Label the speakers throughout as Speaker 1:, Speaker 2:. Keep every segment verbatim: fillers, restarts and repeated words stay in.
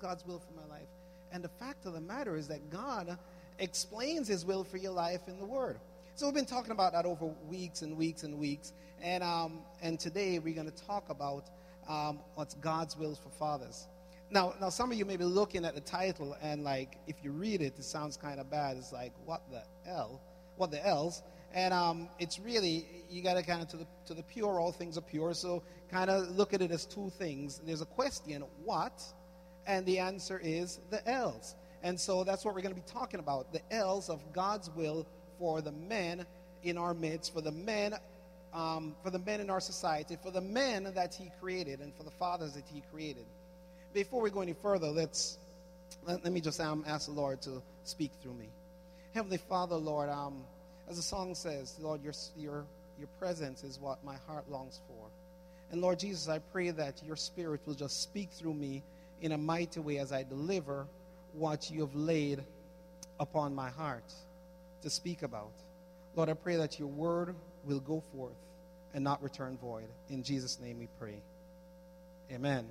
Speaker 1: God's will for my life? And the fact of the matter is that God explains his will for your life in the Word. So we've been talking about that over weeks and weeks and weeks. And um, and today we're going to talk about um, what's God's will for fathers. Now, now some of you may be looking at the title and like, if you read it, it sounds kind of bad. It's like, what the hell? What the else? And um, it's really, you got to kind of, to the, to the pure, all things are pure. So kind of look at it as two things. There's a question, what? And the answer is the else. And so that's what we're going to be talking about, the else of God's will for the men in our midst, for the men, um, for the men in our society, for the men that he created, and for the fathers that he created. Before we go any further, let's let, let me just um, ask the Lord to speak through me. Heavenly Father, Lord, um, as the song says, Lord, your your your presence is what my heart longs for. And Lord Jesus, I pray that your Spirit will just speak through me in a mighty way as I deliver what you have laid upon my heart to speak about. Lord, I pray that your word will go forth and not return void. In Jesus' name we pray. Amen.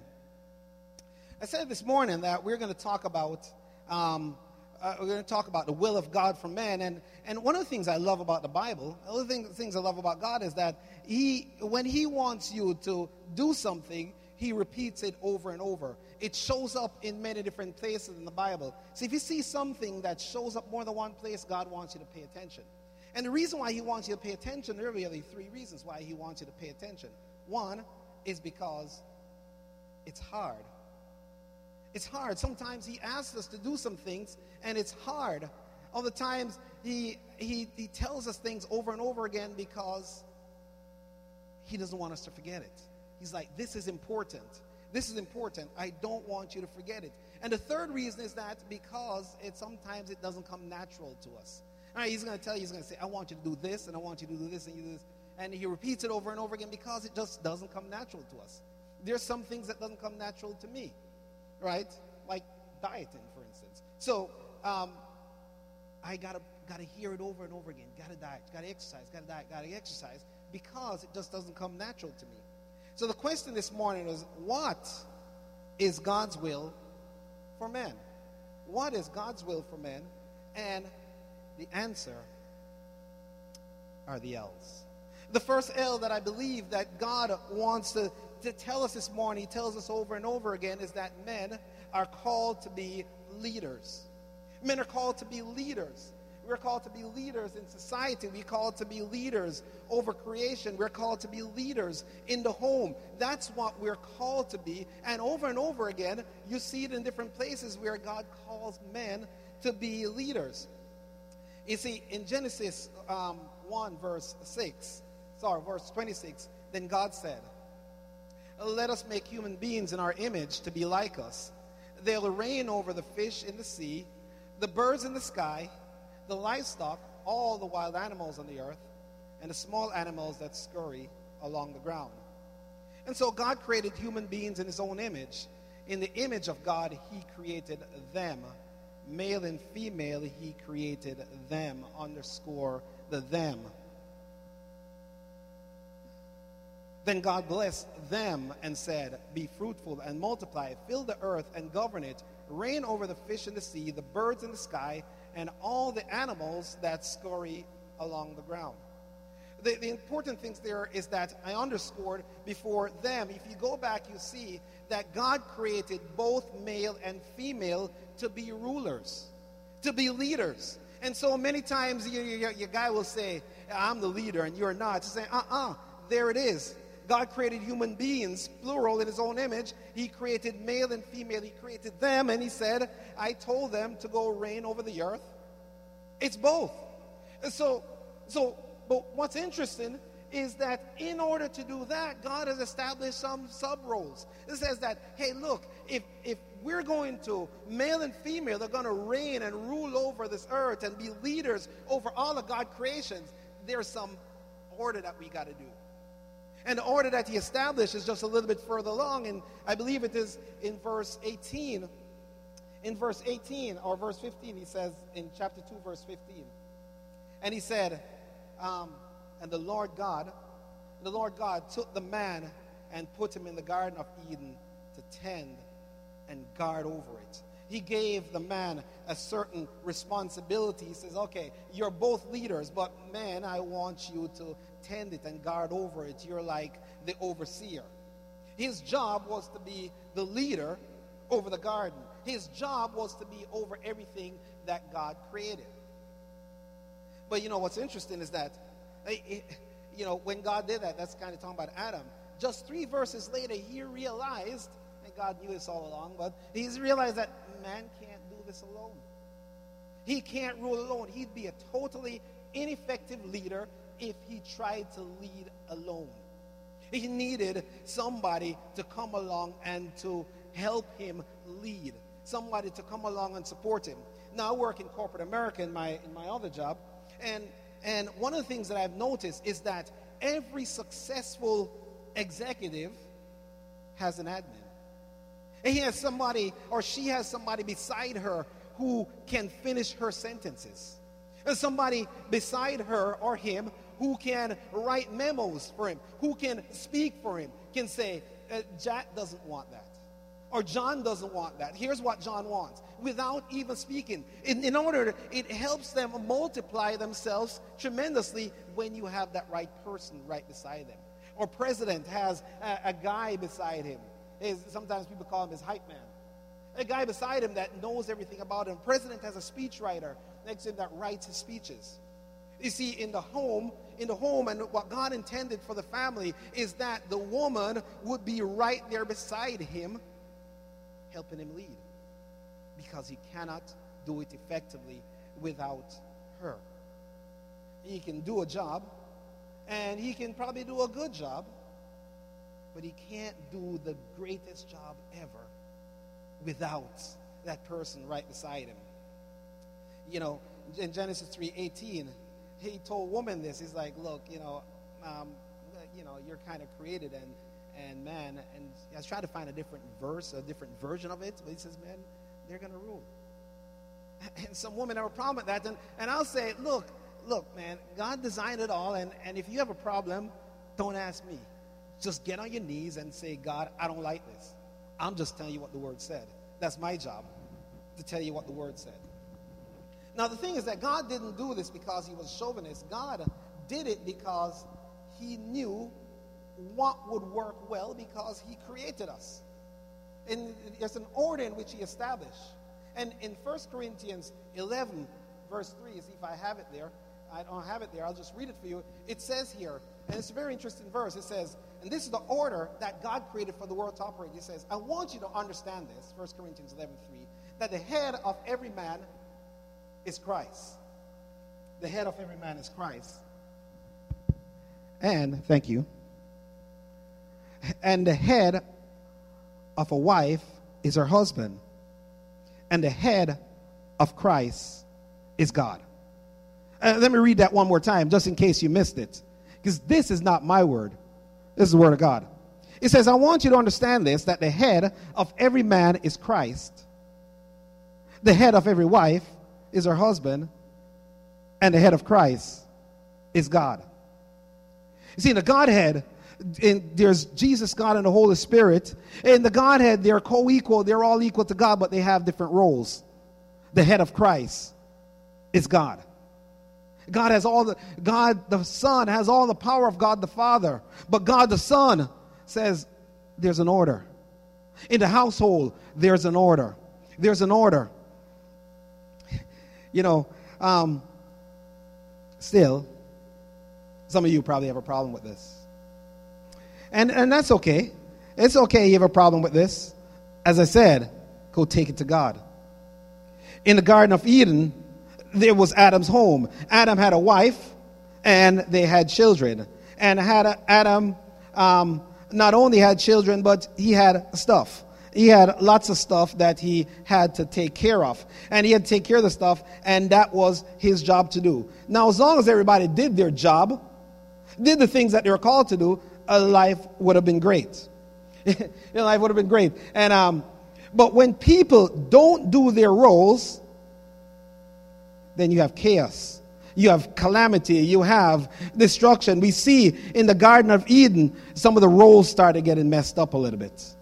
Speaker 1: I said this morning that we're going to talk about um, uh, we're going to talk about the will of God for men, and and one of the things I love about the Bible, one of the things, things I love about God is that he, when he wants you to do something, he repeats it over and over. It shows up in many different places in the Bible. So if you see something that shows up more than one place, God wants you to pay attention. And the reason why he wants you to pay attention, there are really three reasons why he wants you to pay attention. One is because it's hard. It's hard. Sometimes he asks us to do some things, and it's hard. Other times, he, he, he tells us things over and over again because he doesn't want us to forget it. He's like, this is important. This is important. I don't want you to forget it. And the third reason is that because it sometimes it doesn't come natural to us. All right, he's going to tell you, he's going to say, I want you to do this, and I want you to do this, and you do this. And he repeats it over and over again because it just doesn't come natural to us. There's some things that doesn't come natural to me, right? Like dieting, for instance. So um, I got to got to hear it over and over again. Got to diet, got to exercise, got to diet, got to exercise, because it just doesn't come natural to me. So the question this morning is, what is God's will for men? What is God's will for men? And the answer are the L's. The first L that I believe that God wants to, to tell us this morning, he tells us over and over again, is that men are called to be leaders. Men are called to be leaders. We're called to be leaders in society. We're called to be leaders over creation. We're called to be leaders in the home. That's what we're called to be. And over and over again, you see it in different places where God calls men to be leaders. You see, in Genesis um, one, verse six, sorry, verse twenty-six, then God said, let us make human beings in our image to be like us. They'll reign over the fish in the sea, the birds in the sky, the livestock, all the wild animals on the earth, and the small animals that scurry along the ground. And so God created human beings in his own image. In the image of God, he created them. Male and female, he created them. Underscore the them. Then God blessed them and said, be fruitful and multiply, fill the earth and govern it, reign over the fish in the sea, the birds in the sky, and all the animals that scurry along the ground. The, the important things there is that I underscored before them. If you go back, you see that God created both male and female to be rulers, to be leaders. And so many times your, your, your guy will say, I'm the leader and you're not. To say, uh-uh, there it is. God created human beings, plural, in his own image. He created male and female. He created them, and he said, I told them to go reign over the earth. It's both. And so, so, but what's interesting is that in order to do that, God has established some sub-roles. It says that, hey, look, if, if we're going to, male and female, they're going to reign and rule over this earth and be leaders over all of God's creations, there's some order that we got to do. And the order that he established is just a little bit further along, and I believe it is in verse eighteen. In verse eighteen, or verse fifteen, he says, in chapter two, verse fifteen, and he said, um, and the Lord God, the Lord God took the man and put him in the Garden of Eden to tend and guard over it. He gave the man a certain responsibility. He says, okay, you're both leaders, but man, I want you to tend it and guard over it. You're like the overseer. His job was to be the leader over the garden. His job was to be over everything that God created. But you know what's interesting is that, you know, when God did that, that's kind of talking about Adam. Just three verses later, he realized, and God knew this all along, but he's realized that man can't do this alone. He can't rule alone. He'd be a totally ineffective leader if he tried to lead alone. He needed somebody to come along and to help him lead. Somebody to come along and support him. Now, I work in corporate America in my in my other job, and and one of the things that I've noticed is that every successful executive has an admin. And he has somebody, or she has somebody beside her who can finish her sentences. And somebody beside her or him who can write memos for him, who can speak for him, can say, uh, Jack doesn't want that. Or John doesn't want that. Here's what John wants. Without even speaking. In, in order, to, it helps them multiply themselves tremendously when you have that right person right beside them. Or president has a, a guy beside him. His, sometimes people call him his hype man. A guy beside him that knows everything about him. President has a speechwriter next to him that writes his speeches. You see, in the home, in the home, and what God intended for the family is that the woman would be right there beside him, helping him lead, because he cannot do it effectively without her. He can do a job, and he can probably do a good job, but he can't do the greatest job ever without that person right beside him. You know, in Genesis three eighteen, he told woman this. He's like, look, you know, um, you know, you're kind of created and and man, and I was trying to find a different verse, a different version of it, but he says, man, they're going to rule. And some women have a problem with that, and, and I'll say, look, look, man, God designed it all, and, and if you have a problem, don't ask me. Just get on your knees and say, God, I don't like this. I'm just telling you what the Word said. That's my job, to tell you what the Word said. Now, the thing is that God didn't do this because he was chauvinist. God did it because he knew what would work well because he created us. And there's an order in which he established. And in First Corinthians eleven, verse three, see if I have it there. I don't have it there. I'll just read it for you. It says here, and it's a very interesting verse. It says, and this is the order that God created for the world to operate. It says, I want you to understand this, First Corinthians eleven three, that the head of every man is Christ. The head of every man is Christ. And, thank you, and the head of a wife is her husband. And the head of Christ is God. Uh, let me read that one more time, just in case you missed it. Because this is not my word. This is the word of God. It says, I want you to understand this, that the head of every man is Christ. The head of every wife is her husband. And the head of Christ is God. You see, in the Godhead, in, there's Jesus, God, and the Holy Spirit. In the Godhead, they're co-equal. They're all equal to God, but they have different roles. The head of Christ is God. God has all the, God the Son has all the power of God the Father. But God the Son says there's an order. In the household, there's an order. There's an order. You know, um, still, some of you probably have a problem with this. And and that's okay. It's okay you have a problem with this. As I said, go take it to God. In the Garden of Eden, there was Adam's home. Adam had a wife, and they had children. And had a, Adam um, not only had children, but he had stuff. He had lots of stuff that he had to take care of. And he had to take care of the stuff, and that was his job to do. Now, as long as everybody did their job, did the things that they were called to do, a life would have been great. Your life would have been great. And um, but when people don't do their roles, then you have chaos. You have calamity. You have destruction. We see in the Garden of Eden, some of the roles started getting messed up a little bit.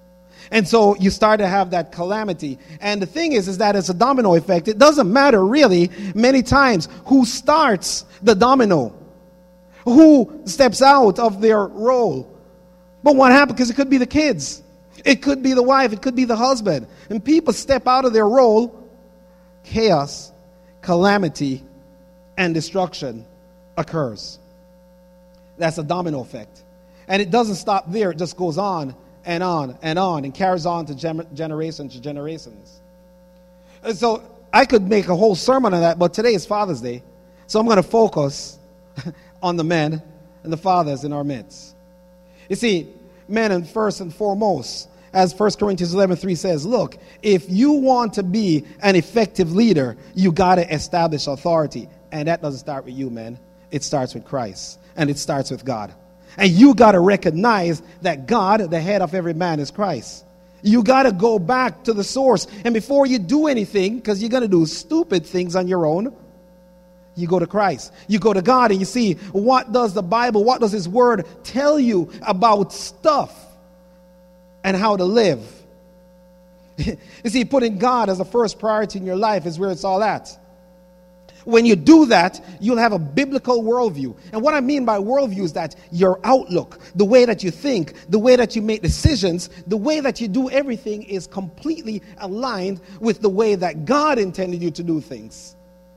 Speaker 1: And so you start to have that calamity. And the thing is, is that it's a domino effect. It doesn't matter really many times who starts the domino, who steps out of their role. But what happens, because it could be the kids, it could be the wife, it could be the husband. And people step out of their role, chaos, calamity, and destruction occurs. That's a domino effect. And it doesn't stop there. It just goes on and on and on and carries on to gen- generations to generations. And so I could make a whole sermon on that, but today is Father's Day. So I'm going to focus on the men and the fathers in our midst. You see, men, and first and foremost, as First Corinthians eleven three says, look, if you want to be an effective leader, you got to establish authority. And that doesn't start with you, man. It starts with Christ. And it starts with God. And you got to recognize that God, the head of every man, is Christ. You got to go back to the source. And before you do anything, because you're going to do stupid things on your own, you go to Christ. You go to God and you see, what does the Bible, what does His Word tell you about stuff and how to live? You see, putting God as the first priority in your life is where it's all at. When you do that, you'll have a biblical worldview. And what I mean by worldview is that your outlook, the way that you think, the way that you make decisions, the way that you do everything is completely aligned with the way that God intended you to do things.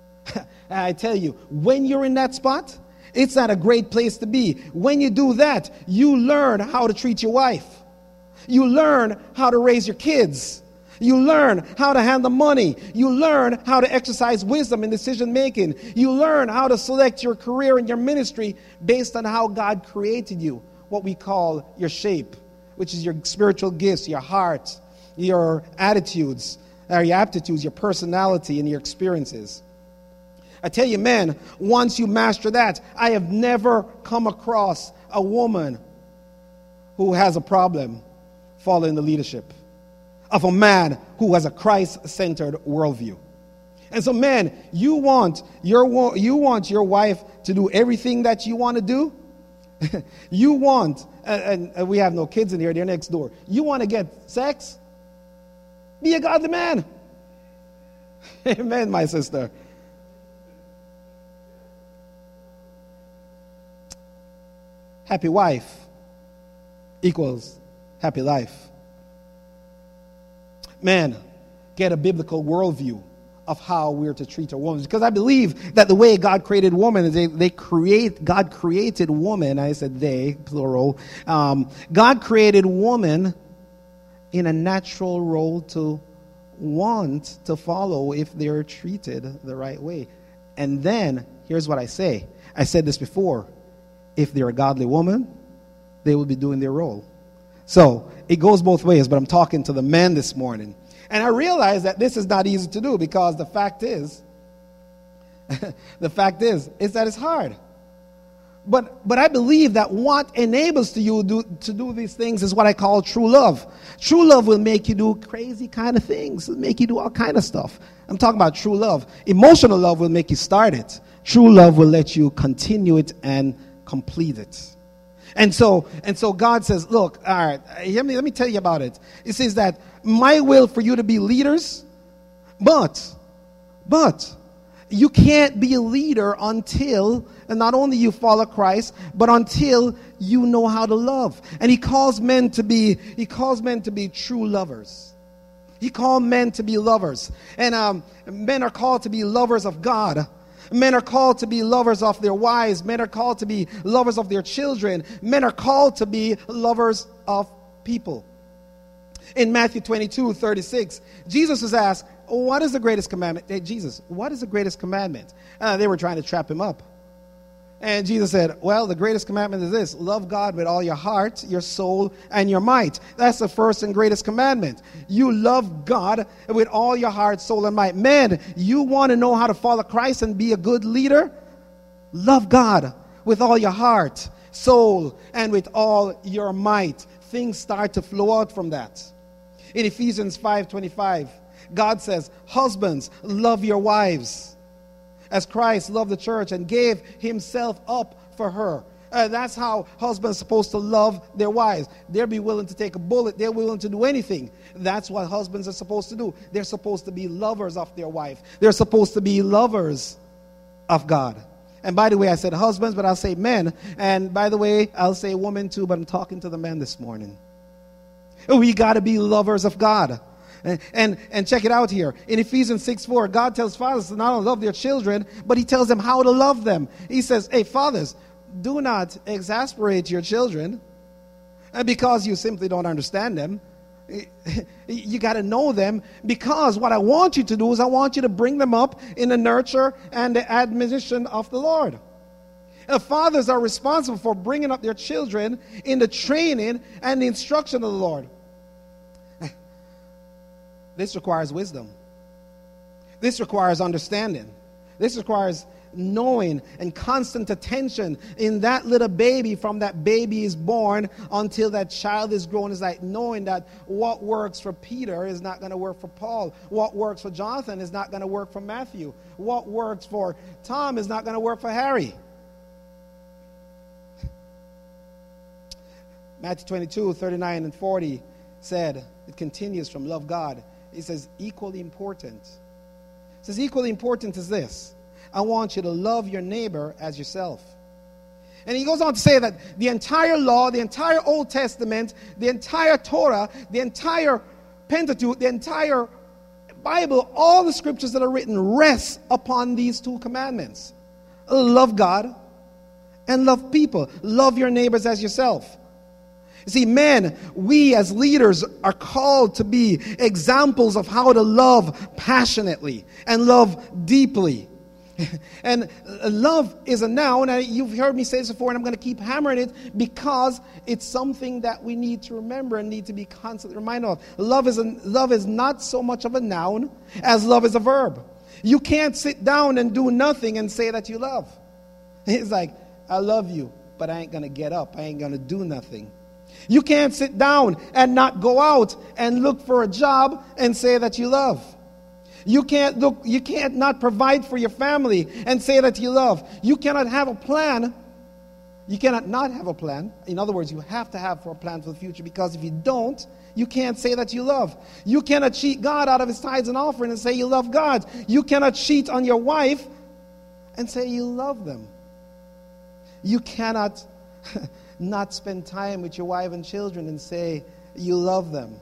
Speaker 1: I tell you, when you're in that spot, it's not a great place to be. When you do that, you learn how to treat your wife. You learn how to raise your kids. You learn how to handle money. You learn how to exercise wisdom in decision making. You learn how to select your career and your ministry based on how God created you, what we call your shape, which is your spiritual gifts, your heart, your attitudes, or your aptitudes, your personality, and your experiences. I tell you, man, once you master that, I have never come across a woman who has a problem following the leadership of a man who has a Christ-centered worldview. And so, man, you want your you want your wife to do everything that you want to do. You want, and, and we have no kids in here; they're next door. You want to get sex? Be a godly man. Amen, my sister. Happy wife equals happy life. Man, get a biblical worldview of how we're to treat a woman. Because I believe that the way God created woman is they, they create, God created woman, I said they, plural. Um, God created woman in a natural role to want to follow if they're treated the right way. And then, here's what I say. I said this before. If they're a godly woman, they will be doing their role. So, it goes both ways, but I'm talking to the men this morning. And I realize that this is not easy to do because the fact is, the fact is, is that it's hard. But but I believe that what enables to you do, to do these things is what I call true love. True love will make you do crazy kind of things, it'll make you do all kind of stuff. I'm talking about true love. Emotional love will make you start it. True love will let you continue it and complete it. And so, and so God says, look, all right, let me, let me tell you about it. It says that my will for you to be leaders, but, but, you can't be a leader until, and not only you follow Christ, but until you know how to love. And he calls men to be, he calls men to be true lovers. He called men to be lovers. And um, men are called to be lovers of God. Men are called to be lovers of their wives. Men are called to be lovers of their children. Men are called to be lovers of people. In Matthew twenty-two thirty-six, Jesus was asked, what is the greatest commandment? Hey, Jesus, what is the greatest commandment? Uh, they were trying to trap him up. And Jesus said, well, the greatest commandment is this: love God with all your heart, your soul, and your might. That's the first and greatest commandment. You love God with all your heart, soul, and might. Men, you want to know how to follow Christ and be a good leader? Love God with all your heart, soul, and with all your might. Things start to flow out from that. In Ephesians five twenty-five, God says, husbands, love your wives as Christ loved the church and gave himself up for her, Uh, that's how husbands are supposed to love their wives. They'll be willing to take a bullet. They're willing to do anything. That's what husbands are supposed to do. They're supposed to be lovers of their wife. They're supposed to be lovers of God. And by the way, I said husbands, but I'll say men. And by the way, I'll say women too, but I'm talking to the men this morning. We got to be lovers of God. And, and and check it out here. In Ephesians six four, God tells fathers to not only love their children, but he tells them how to love them. He says, hey, fathers, do not exasperate your children because you simply don't understand them. You got to know them, because what I want you to do is I want you to bring them up in the nurture and the admonition of the Lord. And fathers are responsible for bringing up their children in the training and the instruction of the Lord. This requires wisdom. This requires understanding. This requires knowing and constant attention in that little baby from that baby is born until that child is grown. It's like knowing that what works for Peter is not going to work for Paul. What works for Jonathan is not going to work for Matthew. What works for Tom is not going to work for Harry. Matthew twenty-two, thirty-nine and forty said, it continues from love God. It says equally important. It says equally important is this. I want you to love your neighbor as yourself. And he goes on to say that the entire law, the entire Old Testament, the entire Torah, the entire Pentateuch, the entire Bible, all the scriptures that are written rest upon these two commandments. Love God and love people. Love your neighbors as yourself. You see, men, we as leaders are called to be examples of how to love passionately and love deeply. And love is a noun, and you've heard me say this before, and I'm going to keep hammering it because it's something that we need to remember and need to be constantly reminded of. Love is, a, love is not so much of a noun as love is a verb. You can't sit down and do nothing and say that you love. It's like, I love you, but I ain't going to get up. I ain't going to do nothing. You can't sit down and not go out and look for a job and say that you love. You can't look, you can't not provide for your family and say that you love. You cannot have a plan. You cannot not have a plan. In other words, you have to have a plan for the future, because if you don't, you can't say that you love. You cannot cheat God out of his tithes and offering and say you love God. You cannot cheat on your wife and say you love them. You cannot not spend time with your wife and children and say you love them.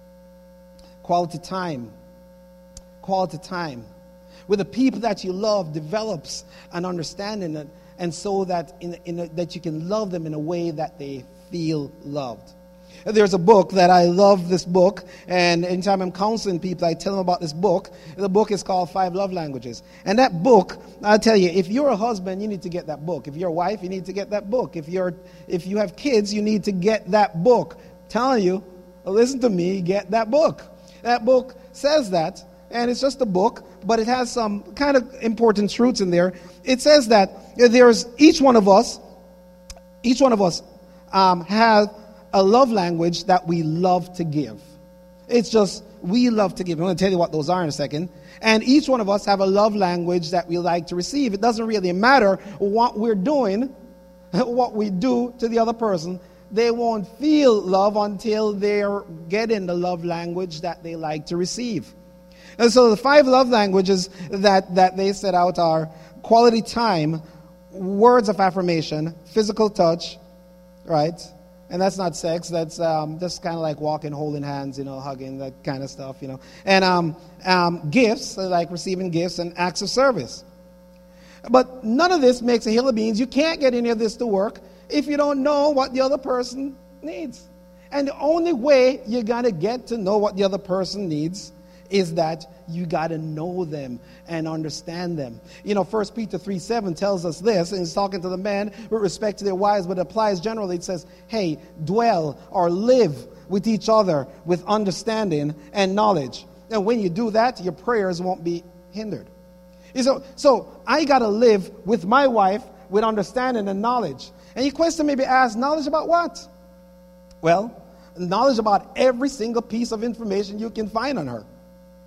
Speaker 1: Quality time. Quality time with the people that you love develops an understanding, and, and so that in, in a, that you can love them in a way that they feel loved. There's a book that I love, this book, and anytime I'm counseling people, I tell them about this book. The book is called Five Love Languages. And that book, I'll tell you, if you're a husband, you need to get that book. If you're a wife, you need to get that book. If you're if you have kids, you need to get that book. I'm telling you, listen to me, get that book. That book says that, and it's just a book, but it has some kind of important truths in there. It says that there's each one of us, each one of us um, has a love language that we love to give. It's just, we love to give. I'm going to tell you what those are in a second. And each one of us have a love language that we like to receive. It doesn't really matter what we're doing, what we do to the other person. They won't feel love until they're getting the love language that they like to receive. And so the five love languages that, that they set out are quality time, words of affirmation, physical touch, right? And that's not sex. That's um, just kind of like walking, holding hands, you know, hugging, that kind of stuff, you know. And um, um, gifts, like receiving gifts, and acts of service. But none of this makes a hill of beans. You can't get any of this to work if you don't know what the other person needs. And the only way you got to get to know what the other person needs is that you got to know them and understand them. You know, First Peter three seven tells us this, and it's talking to the men with respect to their wives, but it applies generally. It says, hey, dwell or live with each other with understanding and knowledge. And when you do that, your prayers won't be hindered. So, so I got to live with my wife with understanding and knowledge. And your question may be asked, knowledge about what? Well, knowledge about every single piece of information you can find on her.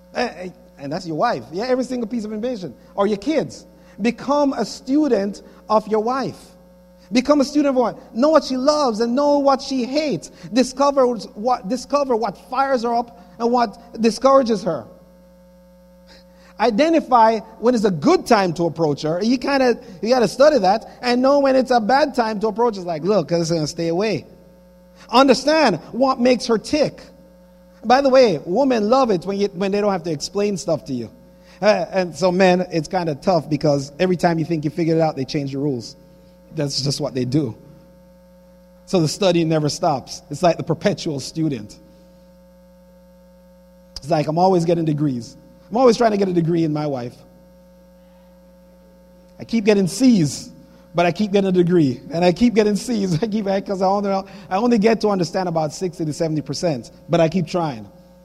Speaker 1: And that's your wife. Yeah, every single piece of information. Or your kids. Become a student of your wife. Become a student of what? Know what she loves and know what she hates. Discover what, discover what fires her up and what discourages her. Identify when it's a good time to approach her. You kind of you got to study that and know when it's a bad time to approach. It's like, look, it's going to stay away. Understand what makes her tick. By the way, women love it when you, when they don't have to explain stuff to you. Uh, and so, men, it's kind of tough because every time you think you figured it out, they change the rules. That's just what they do. So the study never stops. It's like the perpetual student. It's like I'm always getting degrees. I'm always trying to get a degree in my wife. I keep getting C's, but I keep getting a degree. And I keep getting C's. I keep because I only, I only get to understand about sixty to seventy percent, but I keep trying.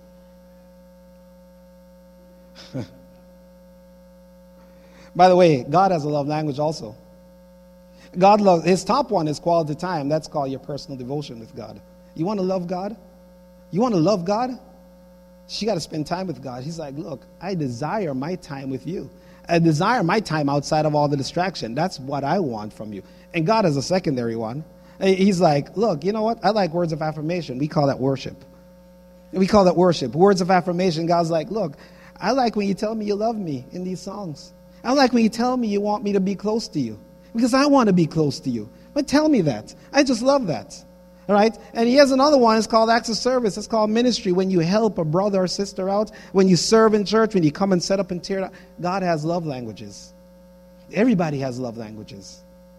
Speaker 1: By the way, God has a love language also. God loves, his top one is quality time. That's called your personal devotion with God. You want to love God? You want to love God? You got to spend time with God. He's like, look, I desire my time with you. I desire my time outside of all the distraction. That's what I want from you. And God is a secondary one. He's like, look, you know what? I like words of affirmation. We call that worship. We call that worship. Words of affirmation. God's like, look, I like when you tell me you love me in these songs. I like when you tell me you want me to be close to you. Because I want to be close to you. But tell me that. I just love that. All right? And he has another one. It's called acts of service. It's called ministry. When you help a brother or sister out, when you serve in church, when you come and set up and tear down. God has love languages. Everybody has love languages.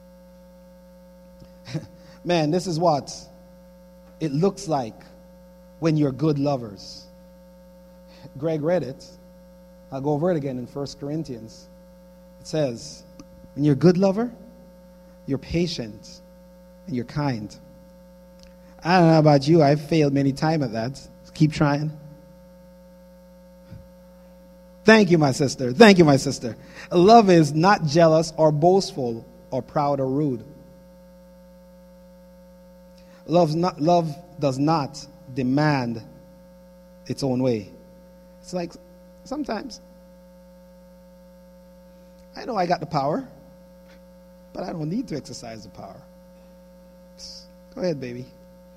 Speaker 1: Man, this is what it looks like when you're good lovers. Greg read it. I'll go over it again in First Corinthians. It says, when you're a good lover, you're patient and you're kind. I don't know about you. I've failed many times at that. Keep trying. Thank you, my sister. Thank you, my sister. Love is not jealous or boastful or proud or rude. Love's not, love does not demand its own way. It's like sometimes I know I got the power, but I don't need to exercise the power. Go ahead, baby.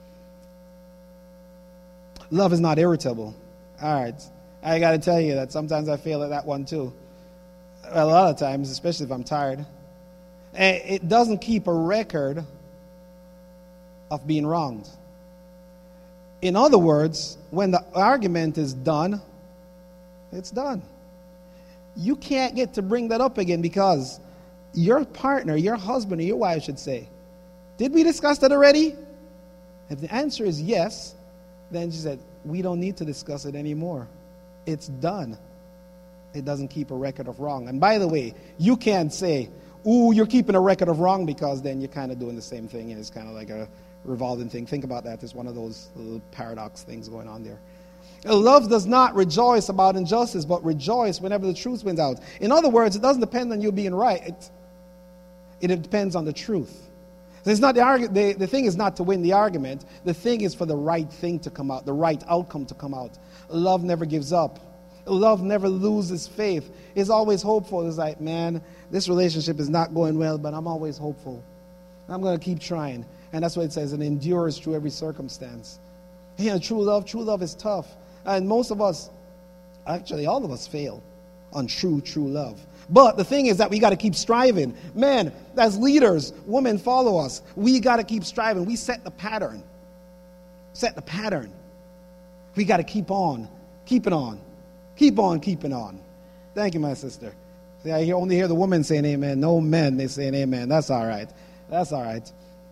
Speaker 1: Love is not irritable. All right. I got to tell you that sometimes I fail at that one too. A lot of times, especially if I'm tired. And it doesn't keep a record of being wronged. In other words, when the argument is done, it's done. You can't get to bring that up again because your partner, your husband, or your wife should say, did we discuss that already? If the answer is yes, then she said, we don't need to discuss it anymore. It's done. It doesn't keep a record of wrong. And by the way, you can't say, ooh, you're keeping a record of wrong, because then you're kind of doing the same thing. And it's kind of like a revolving thing. Think about that. There's one of those little paradox things going on there. Love does not rejoice about injustice, but rejoice whenever the truth wins out. In other words, it doesn't depend on you being right. It, it depends on the truth. So it's not the, argu- the the thing is not to win the argument. The thing is for the right thing to come out, the right outcome to come out. Love never gives up. Love never loses faith. It's always hopeful. It's like, man, this relationship is not going well, but I'm always hopeful. I'm going to keep trying. And that's what it says. It endures through every circumstance. You know, true love, true love is tough. And most of us, actually all of us fail on true, true love. But the thing is that we got to keep striving. Men, as leaders, women follow us. We got to keep striving. We set the pattern. Set the pattern. We got to keep on, keep it on. Keep on keeping on. Thank you, my sister. See, I only hear the women saying amen. No men, they saying amen. That's all right. That's all right.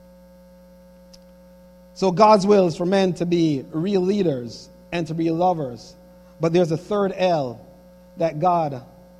Speaker 1: So God's will is for men to be real leaders and to be lovers. But there's a third L that God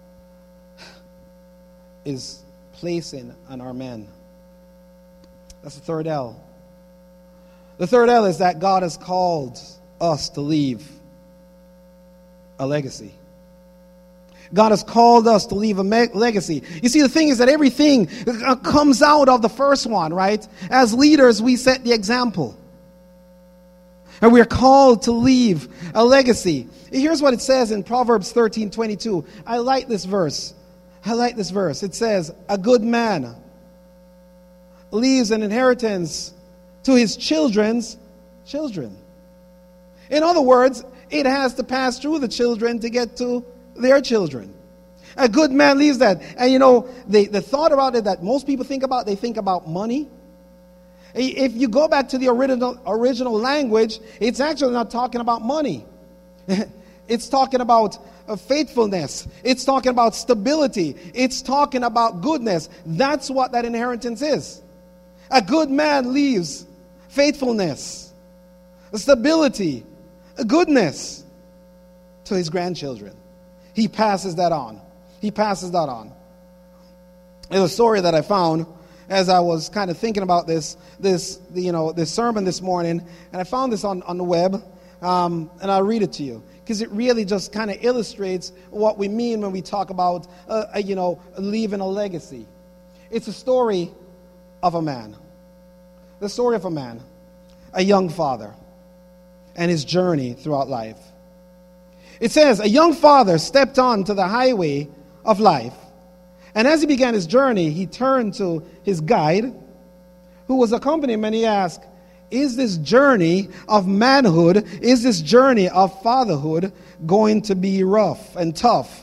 Speaker 1: is placing on our men. That's the third L. The third L is that God has called us to leave a legacy. God has called us to leave a me- legacy. You see, the thing is that everything comes out of the first one, right? As leaders, we set the example. And we are called to leave a legacy. Here's what it says in Proverbs thirteen twenty-two. I like this verse. I like this verse. It says, a good man leaves an inheritance to his children's children. In other words, it has to pass through the children to get to their children. A good man leaves that. And you know, the, the thought about it that most people think about, they think about money. If you go back to the original original language, it's actually not talking about money. It's talking about faithfulness. It's talking about stability. It's talking about goodness. That's what that inheritance is. A good man leaves faithfulness, stability, goodness to his grandchildren. He passes that on. He passes that on. There's a story that I found as I was kind of thinking about this, this, you know, this sermon this morning, and I found this on, on the web, um, and I'll read it to you because it really just kind of illustrates what we mean when we talk about, uh, you know, leaving a legacy. It's a story of a man, the story of a man, a young father, and his journey throughout life. It says, a young father stepped onto the highway of life. And as he began his journey, he turned to his guide, who was accompanying him, and he asked, is this journey of manhood, is this journey of fatherhood going to be rough and tough?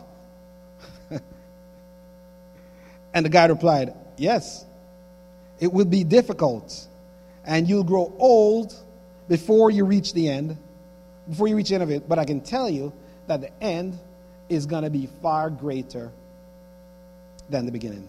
Speaker 1: And the guide replied, yes, it will be difficult, and you'll grow old before you reach the end, before you reach the end of it. But I can tell you that the end is going to be far greater than the beginning.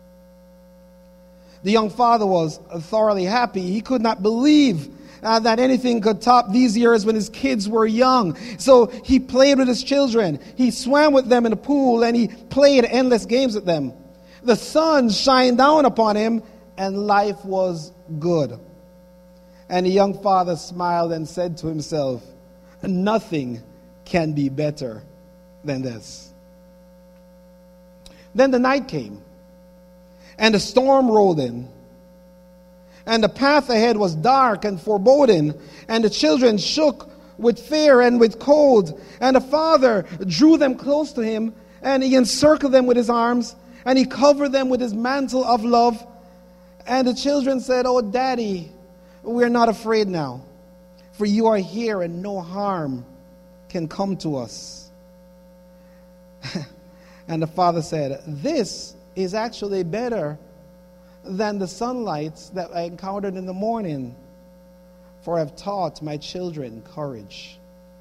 Speaker 1: The young father was thoroughly happy. He could not believe uh, that anything could top these years when his kids were young. So he played with his children. He swam with them in the pool, and he played endless games with them. The sun shined down upon him, and life was good. And the young father smiled and said to himself, nothing can be better than this. Then the night came, and the storm rolled in, and the path ahead was dark and foreboding, and the children shook with fear and with cold, and the father drew them close to him, and he encircled them with his arms, and he covered them with his mantle of love. And the children said, oh, Daddy, we're not afraid now, for you are here, and no harm can come to us. And the father said, this is actually better than the sunlight that I encountered in the morning, for I've taught my children courage.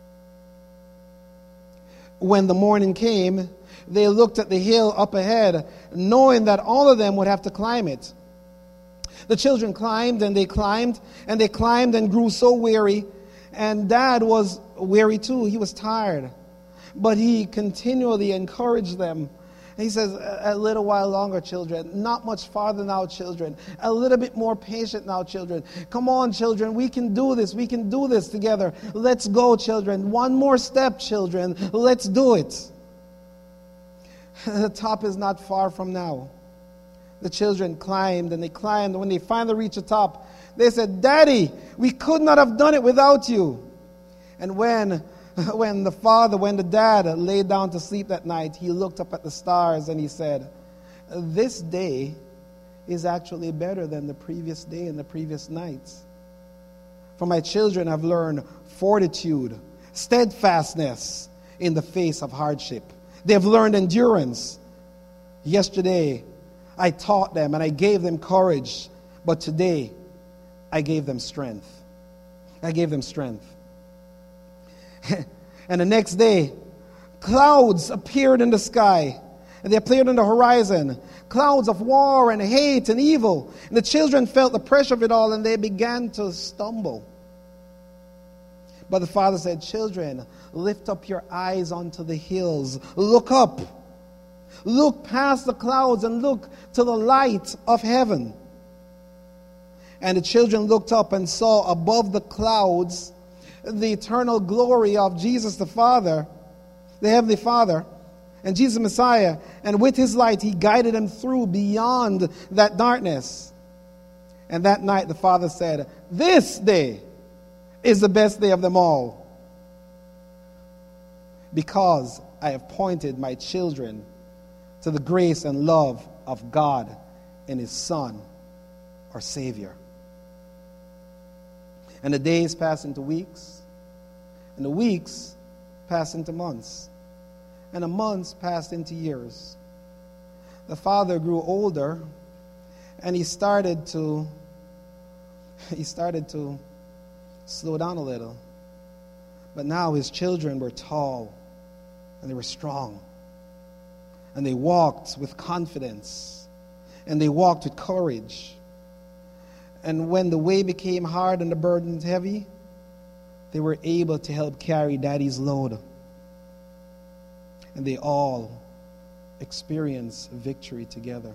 Speaker 1: When the morning came, they looked at the hill up ahead, knowing that all of them would have to climb it. The children climbed and they climbed and they climbed and grew so weary. And Dad was weary too. He was tired. But he continually encouraged them. He says, a little while longer, children. Not much farther now, children. A little bit more patient now, children. Come on, children. We can do this. We can do this together. Let's go, children. One more step, children. Let's do it. The top is not far from now. The children climbed and they climbed. When they finally reached the top, they said, Daddy, we could not have done it without you. And when, when the father, when the dad laid down to sleep that night, he looked up at the stars and he said, this day is actually better than the previous day and the previous nights. For my children have learned fortitude, steadfastness in the face of hardship. They have learned endurance. Yesterday, I taught them and I gave them courage, but today I gave them strength. I gave them strength. And the next day, clouds appeared in the sky, and they appeared on the horizon. Clouds of war and hate and evil. And the children felt the pressure of it all, and they began to stumble. But the father said, children, lift up your eyes onto the hills. Look up. Look past the clouds and look to the light of heaven. And the children looked up and saw above the clouds the eternal glory of Jesus the Father, the Heavenly Father, and Jesus Messiah. And with his light, he guided them through beyond that darkness. And that night the Father said, this day is the best day of them all, because I have pointed my children to the grace and love of God and his Son, our Savior. And the days passed into weeks, and the weeks passed into months, and the months passed into years. The father grew older, and he started to he started to slow down a little. But now his children were tall, and they were strong, and they walked with confidence, and they walked with courage. And when the way became hard and the burdens heavy, they were able to help carry Daddy's load. And they all experienced victory together.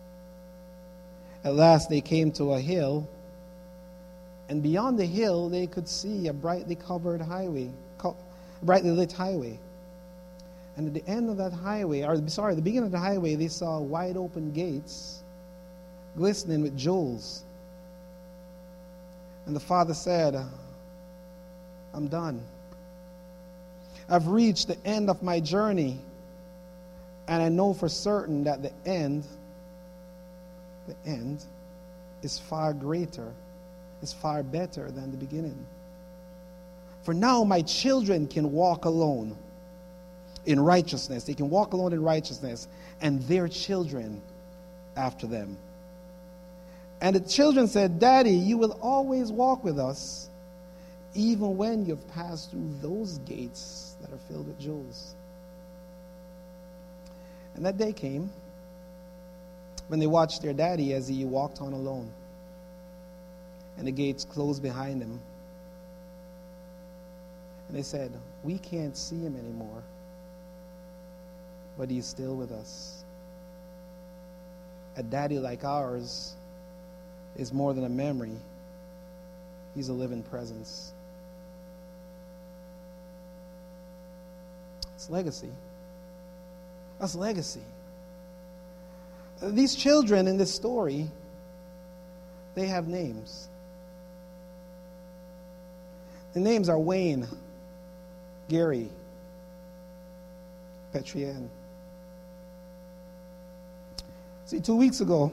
Speaker 1: At last they came to a hill, and beyond the hill they could see a brightly covered highway, co- brightly lit highway. And at the end of that highway, or sorry, the beginning of the highway, they saw wide open gates glistening with jewels. And the father said, I'm done. I've reached the end of my journey, and I know for certain that the end, the end is far greater, is far better than the beginning. For now my children can walk alone in righteousness. They can walk alone in righteousness, and their children after them. And the children said, Daddy, you will always walk with us, even when you've passed through those gates that are filled with jewels. And that day came when they watched their daddy as he walked on alone, and the gates closed behind him. And they said, we can't see him anymore, but he's still with us. A daddy like ours is more than a memory. He's a living presence. It's legacy. That's legacy. These children in this story, they have names. The names are Wayne, Gary, Petrienne. See, two weeks ago,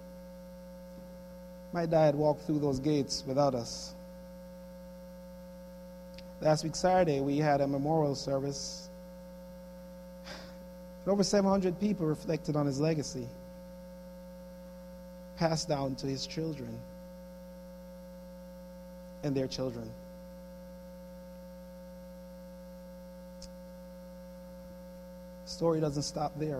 Speaker 1: my dad walked through those gates without us. Last week, Saturday, we had a memorial service. Over seven hundred people reflected on his legacy, passed down to his children and their children. The story doesn't stop there.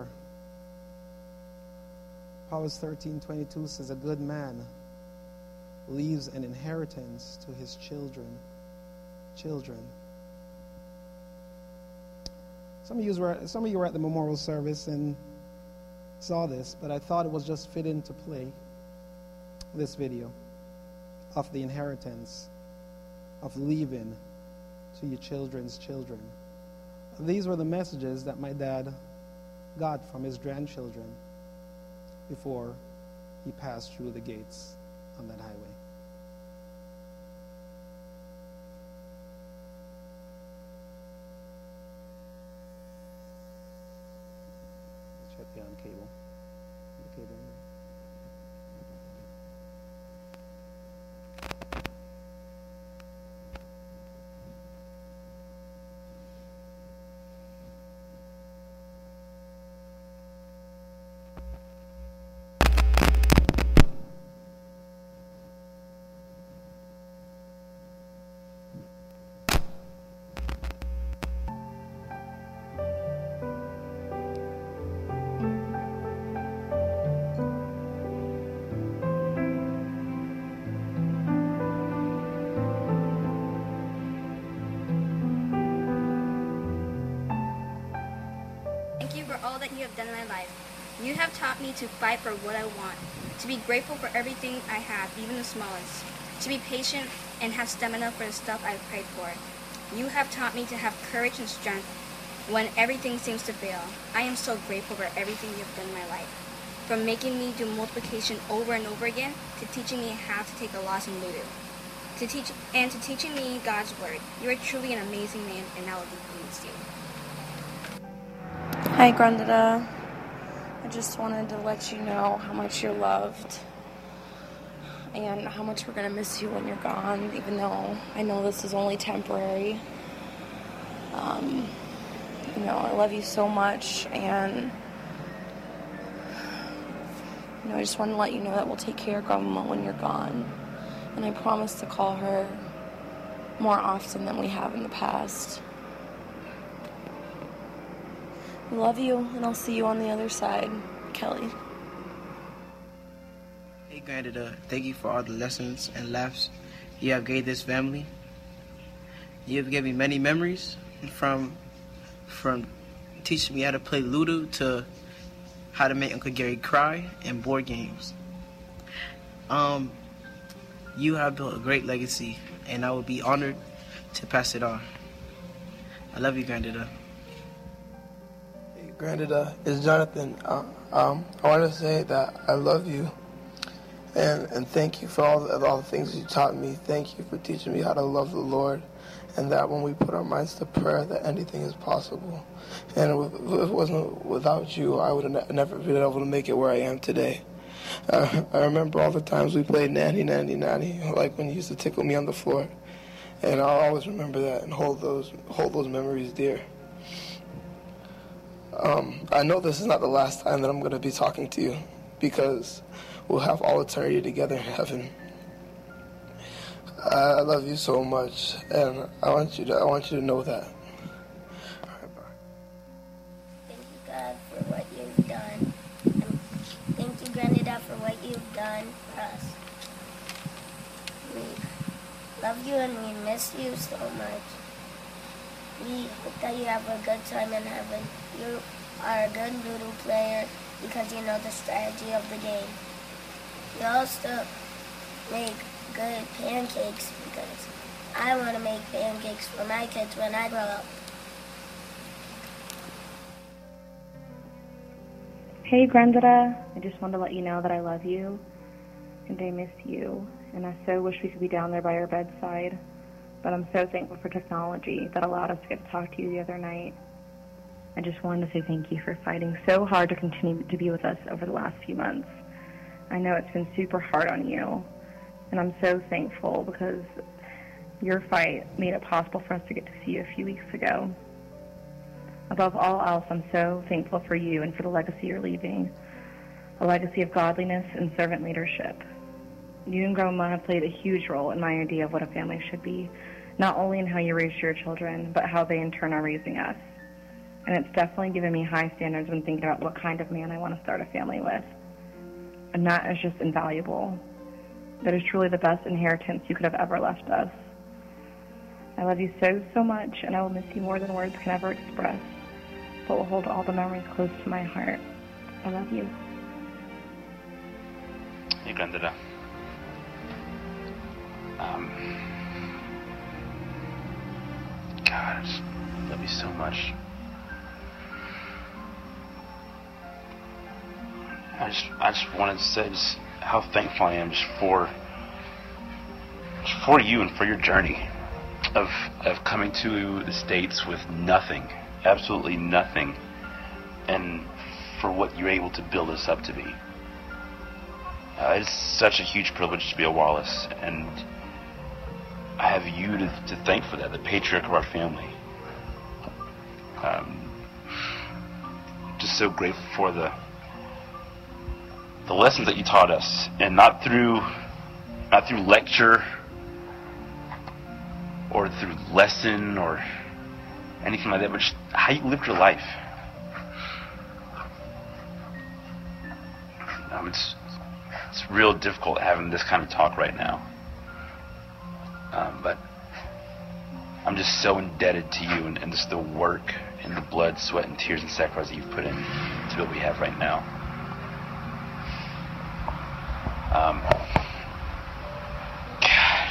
Speaker 1: Proverbs thirteen twenty-two says, a good man leaves an inheritance to his children. Children. Some of you were some of you were at the memorial service and saw this, but I thought it was just fitting to play this video of the inheritance of leaving to your children's children. These were the messages that my dad got from his grandchildren before he passed through the gates on that highway. Check the on cable. The cable.
Speaker 2: Thank you for all that you have done in my life. You have taught me to fight for what I want, to be grateful for everything I have, even the smallest, to be patient and have stamina for the stuff I've prayed for. You have taught me to have courage and strength when everything seems to fail. I am so grateful for everything you have done in my life, from making me do multiplication over and over again, to teaching me how to take a loss in Ludo, to teach and to teaching me God's word. You are truly an amazing man, and I will deeply miss you.
Speaker 3: Hi, Grandada. I just wanted to let you know how much you're loved. and how much we're going to miss you when you're gone, even though I know this is only temporary. Um, you know, I love you so much, and you know, I just want to let you know that we'll take care of Grandma when you're gone, and I promise to call her more often than we have in the past. I love you, and I'll see you on the other side. Kelly.
Speaker 4: Hey, Granddad, uh, thank you for all the lessons and laughs you have gave this family. You have given me many memories, from from teaching me how to play Ludo to how to make Uncle Gary cry and board games. Um, you have built a great legacy, and I would be honored to pass it on. I love you, Granddad.
Speaker 5: Hey, Granddad, it's Jonathan. Uh, um, I want to say that I love you, and and thank you for all the, all the things you taught me. Thank you for teaching me how to love the Lord, and that when we put our minds to prayer, that anything is possible. And if it wasn't without you, I would have ne- never been able to make it where I am today. Uh, I remember all the times we played nanny, nanny, nanny, like when you used to tickle me on the floor. And I'll always remember that and hold those hold those memories dear. Um, I know this is not the last time that I'm going to be talking to you, because we'll have all eternity together in heaven. I love you so much, and I want you to I want you to know that. All right, bye.
Speaker 6: Thank you, God, for what you've done. And thank you, Granddad, for what you've done for us. We love you and we miss you so much. We hope that you have a good time in heaven. You are a good Ludo player because you know the strategy of the game. You also make good pancakes because I want to make pancakes for my kids when I grow up.
Speaker 7: Hey, Grandada. I just wanted to let you know that I love you and I miss you. And I so wish we could be down there by your bedside. But I'm so thankful for technology that allowed us to get to talk to you the other night. I just wanted to say thank you for fighting so hard to continue to be with us over the last few months. I know it's been super hard on you, and I'm so thankful because your fight made it possible for us to get to see you a few weeks ago. Above all else, I'm so thankful for you and for the legacy you're leaving, a legacy of godliness and servant leadership. You and Grandma have played a huge role in my idea of what a family should be, not only in how you raise your children, but how they in turn are raising us. And it's definitely given me high standards when thinking about what kind of man I want to start a family with. And that is just invaluable. That is truly the best inheritance you could have ever left us. I love you so, so much, and I will miss you more than words can ever express, but will hold all the memories close to my heart. I love you.
Speaker 8: Hey, Grandada. Um, God, I just love you so much. I just, I just wanted to say just how thankful I am just for, just for you and for your journey of, of coming to the States with nothing, absolutely nothing, and for what you're able to build us up to be. Uh, it's such a huge privilege to be a Wallace, and I have you to, to thank for that, the patriarch of our family. Um, just so grateful for the the lessons that you taught us, and not through not through lecture or through lesson or anything like that, but just how you lived your life. Um, it's it's real difficult having this kind of talk right now. Um, but I'm just so indebted to you and, and just the work and the blood, sweat, and tears and sacrifice that you've put in to what we have right now. Um, God.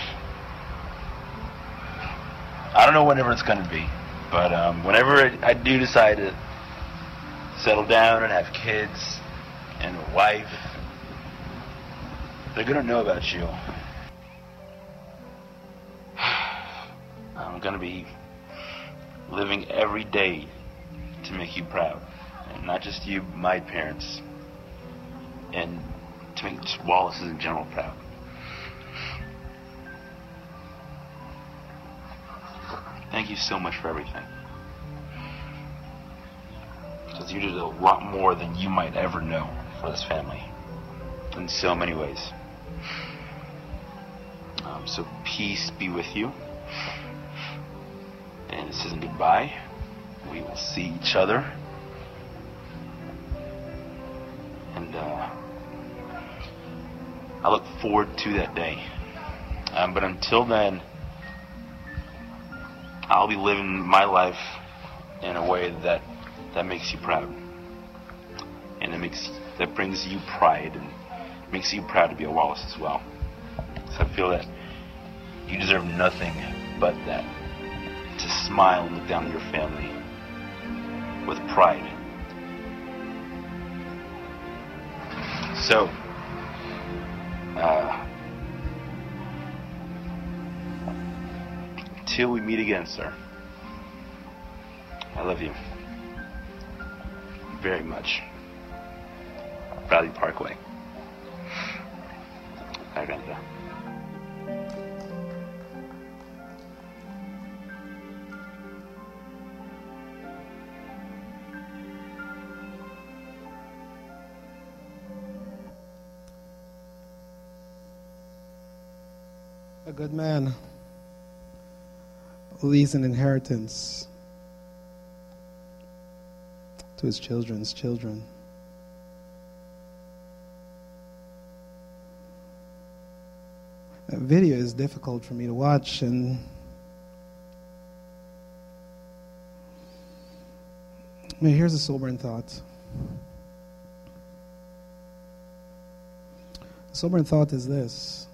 Speaker 8: I don't know whenever it's going to be, but um, whenever I do decide to settle down and have kids and a wife, they're going to know about you. I'm going to be living every day to make you proud. And not just you, my parents. And to make just Wallace's in general proud. thank you so much for everything. Because you did a lot more than you might ever know for this family. In so many ways. Um, so peace be with you. And this isn't goodbye. We will see each other. And uh, I look forward to that day. Um, but until then, I'll be living my life in a way that that makes you proud, and it makes that brings you pride, and makes you proud to be a Wallace as well. So I feel that you deserve nothing but that, to smile and look down at your family with pride. So, uh, till we meet again, sir, I love you very much. Bradley Parkway. Bye, Grandpa.
Speaker 1: A good man leaves an inheritance to his children's children. That video is difficult for me to watch, and I mean, here's a sobering thought. The sobering thought is this: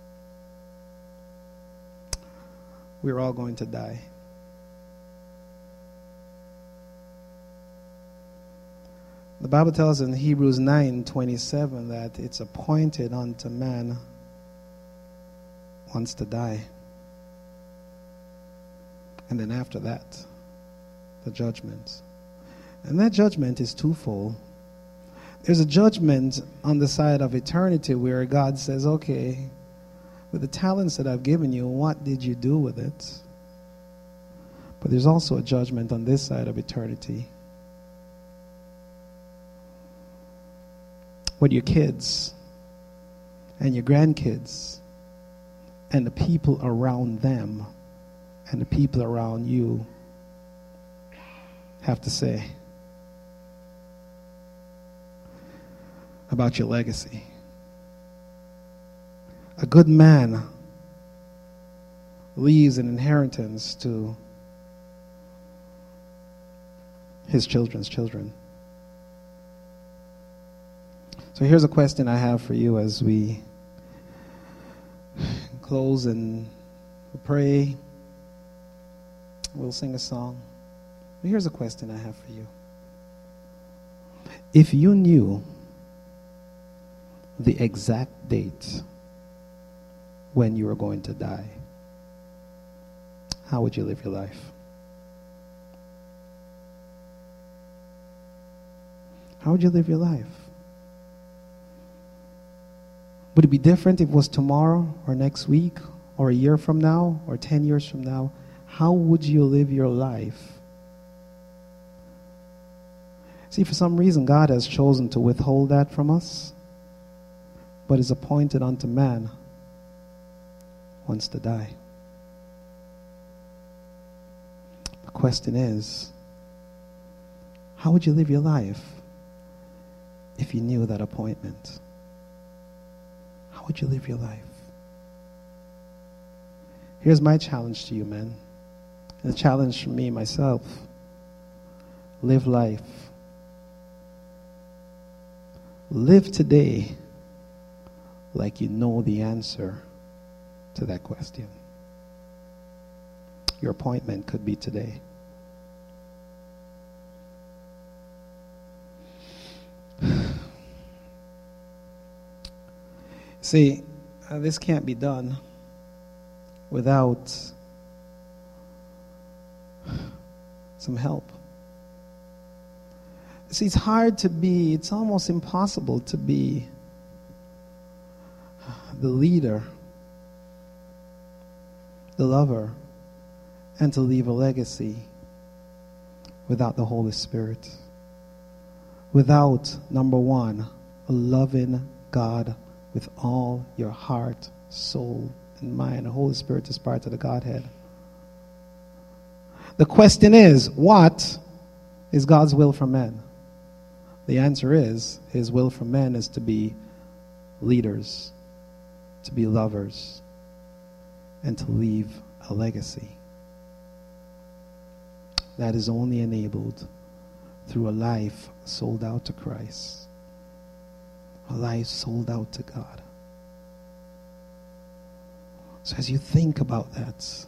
Speaker 1: we're all going to die. The Bible tells in Hebrews nine twenty-seven that it's appointed unto man once to die. And then after that, the judgment. And that judgment is twofold. There's a judgment on the side of eternity where God says, okay, with the talents that I've given you, what did you do with it? But there's also a judgment on this side of eternity. With your kids and your grandkids and the people around them and the people around you have to say about your legacy. A good man leaves an inheritance to his children's children. So here's a question I have for you as we close and pray. We'll sing a song. But here's a question I have for you. If you knew the exact date when you were going to die, how would you live your life? How would you live your life? Would it be different if it was tomorrow or next week or a year from now or ten years from now? How would you live your life? See, for some reason, God has chosen to withhold that from us, but is appointed unto man once to die. The question is, how would you live your life if you knew that appointment? How would you live your life? Here's my challenge to you, man. And a challenge from me, myself. Live life. Live today like you know the answer to that question. Your appointment could be today. See, uh, this can't be done without some help. See, it's hard to be, it's almost impossible to be the leader, the lover, and to leave a legacy without the Holy Spirit. Without, number one, a loving God with all your heart, soul, and mind. The Holy Spirit is part of the Godhead. The question is, what is God's will for men? The answer is, his will for men is to be leaders, to be lovers, and to leave a legacy. That is only enabled through a life sold out to Christ, a life sold out to God. So as you think about that,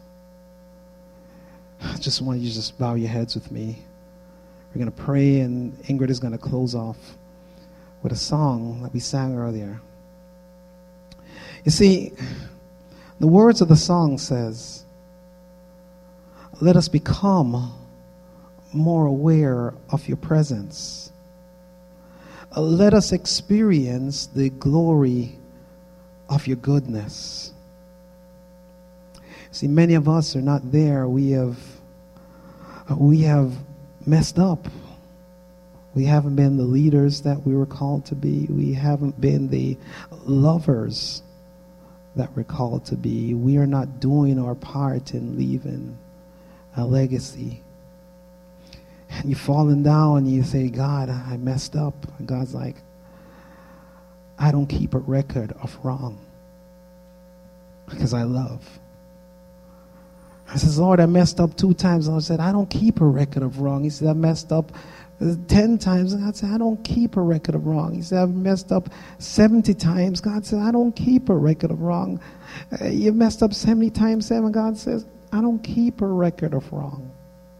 Speaker 1: I just want you to just bow your heads with me. We're going to pray, and Ingrid is going to close off with a song that we sang earlier. You see, the words of the song says, let us become more aware of your presence. Let us experience the glory of your goodness. See, many of us are not there. We have, we have messed up. We haven't been the leaders that we were called to be. We haven't been the lovers that we're called to be. We are not doing our part in leaving a legacy. And you've fallen down and you say, God, I messed up. And God's like, I don't keep a record of wrong because I love. I says, Lord, I messed up two times. And I said, I don't keep a record of wrong. He said, I messed up ten times. And God said, I don't keep a record of wrong. He said, I've messed up seventy times. God said, I don't keep a record of wrong. Uh, you've messed up seventy times seven. God says, I don't keep a record of wrong.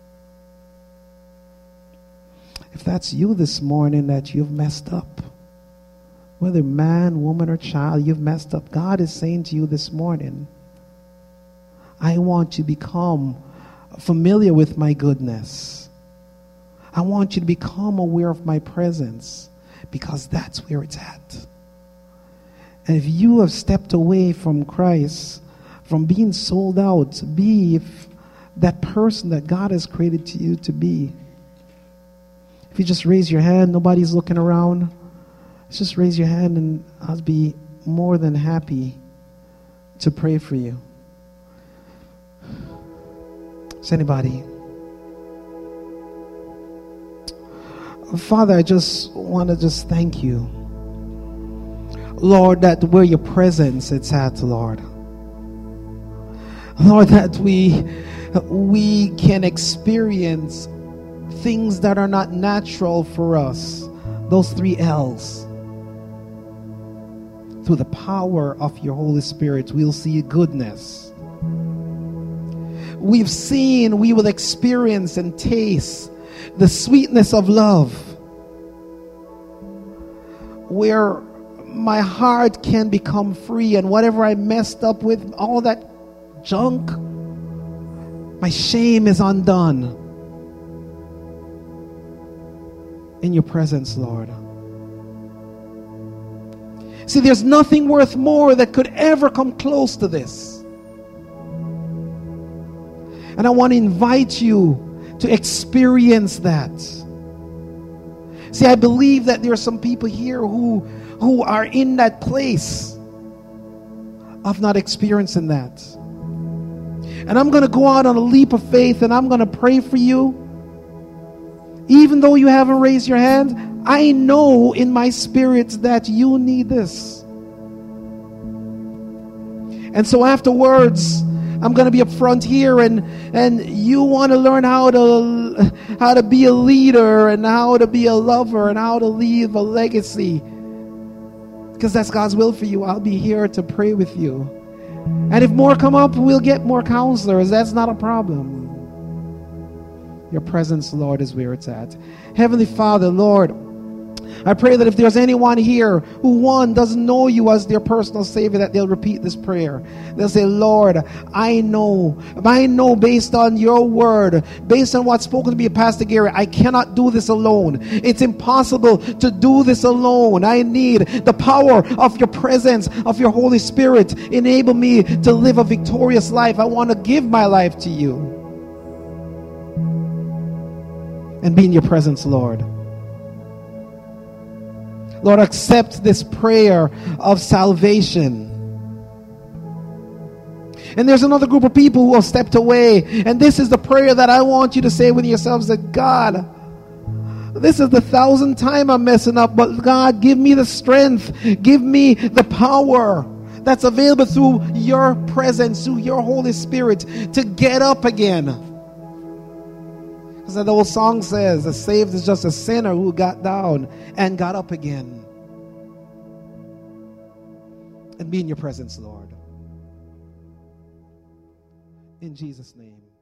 Speaker 1: If that's you this morning, that you've messed up, whether man, woman, or child, you've messed up, God is saying to you this morning, I want you to become familiar with my goodness. I want you to become aware of my presence, because that's where it's at. And if you have stepped away from Christ, from being sold out, be if that person that God has created to you to be. If you just raise your hand, nobody's looking around, just raise your hand and I'll be more than happy to pray for you. Is anybody? Father, I just want to just thank you, Lord, that where your presence it's at, Lord. Lord, that we we can experience things that are not natural for us, those three L's. Through the power of your Holy Spirit, we'll see goodness. We've seen, we will experience and taste the sweetness of love, where my heart can become free, and whatever I messed up with, all that junk, my shame is undone in your presence, Lord. See, there's nothing worth more that could ever come close to this. And I want to invite you to experience that. See, I believe that there are some people here who, who are in that place of not experiencing that. And I'm going to go out on a leap of faith and I'm going to pray for you. Even though you haven't raised your hand, I know in my spirit that you need this. And so afterwards, I'm going to be up front here, and, and you want to learn how to, how to be a leader and how to be a lover and how to leave a legacy. Because that's God's will for you. I'll be here to pray with you. And if more come up, we'll get more counselors. That's not a problem. Your presence, Lord, is where it's at. Heavenly Father, Lord, I pray that if there's anyone here who, one, doesn't know you as their personal Savior, that they'll repeat this prayer. They'll say, Lord, I know, I know based on your word, based on what's spoken to me, Pastor Gary, I cannot do this alone. It's impossible to do this alone. I need the power of your presence, of your Holy Spirit. Enable me to live a victorious life. I want to give my life to you. and be in your presence, Lord. Lord, accept this prayer of salvation. And there's another group of people who have stepped away. And this is the prayer that I want you to say with yourselves, that God, this is the thousandth time I'm messing up, but God, give me the strength. Give me the power that's available through your presence, through your Holy Spirit, to get up again. As the old song says, the saved is just a sinner who got down and got up again. And be in your presence, Lord. In Jesus' name.